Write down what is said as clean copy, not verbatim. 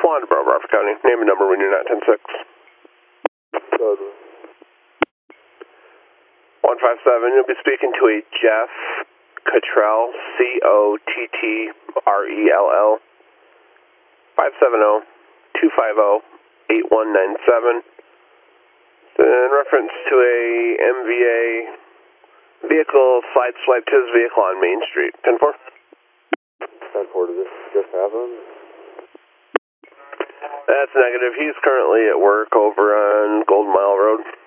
1 Bravo Broward County. Name and number when you're not 10-6. 157, you'll be speaking to a Jeff Cottrell, Cottrell, 570-250-8197. In reference to a MVA vehicle side swipe to his vehicle on Main Street. 10-4. 10-4, did this just happen? That's negative. He's currently at work over on Golden Mile Road.